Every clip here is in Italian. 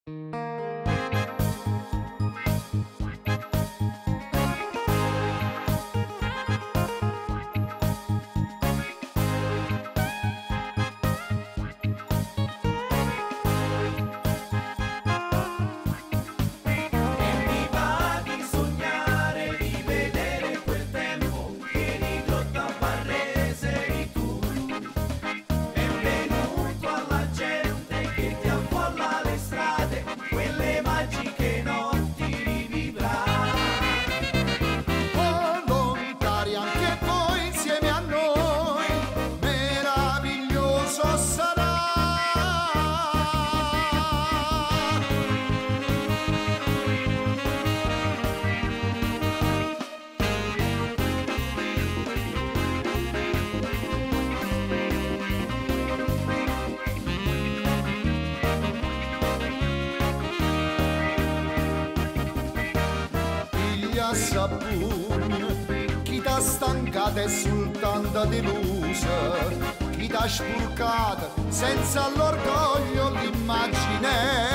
Sapugno, chi t'ha stancata e soltanto delusa, chi t'ha spurcata senza l'orgoglio l'immagine.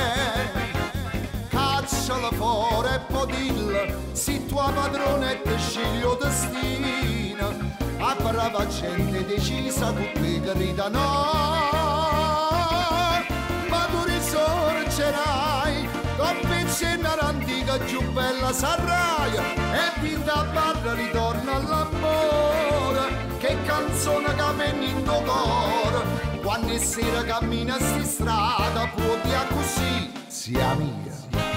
Cacciala fuori e podilla, si tua padrona e te sciglio destino, a brava gente decisa con te grida no, ma tu risorgerai, con pensiero antica più bella sarai, e vita barra ritorna all'amore, che canzone che viene in tuo cuore, quando sera cammina sti strada può dire così, sia mia.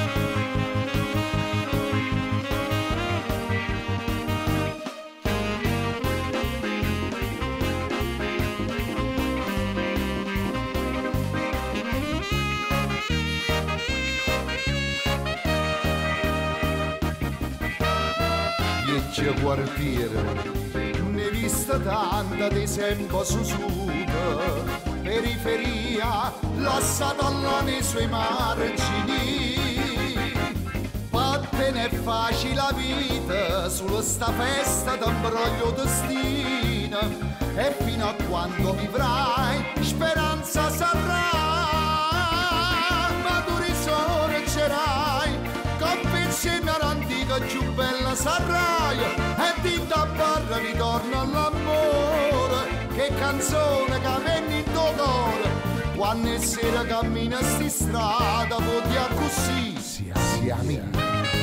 Quartiere, ne vista tanta di sempre sussuta, periferia, lasciata là nei suoi margini. Vattene è facile la vita, sulla sta festa d'imbroglio destino, e fino a quando vivrai, speranza sarà, ma tu risorgerai, con pensiero all'antica più bella sarai, e di da barra ritorna all'amore, che canzone che viene in tuo cuore, quando sera cammina sti strada può dire così, sia mia.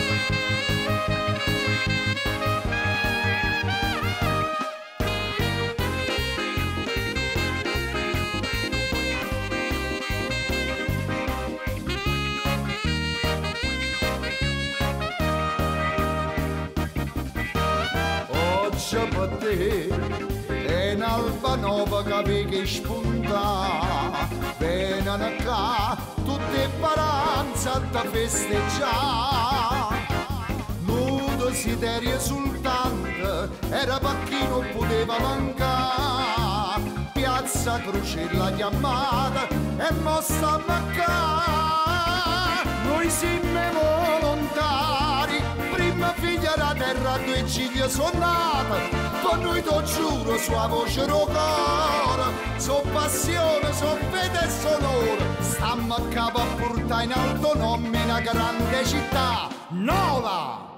Per te è un'alba nuova che avevi spunta, vengono qua tutte paranze da festeggiare, non desiderio soltanto era per chi non poteva mancare, piazza Crocella chiamata e mossa a mancare, noi siamo volontari, prima figlia da terra, due ciglia sono nate, con noi t'ho giuro sua voce rocara, so passione, so fede e sonore, stammo a capo a portare in alto nome una grande città, Nola!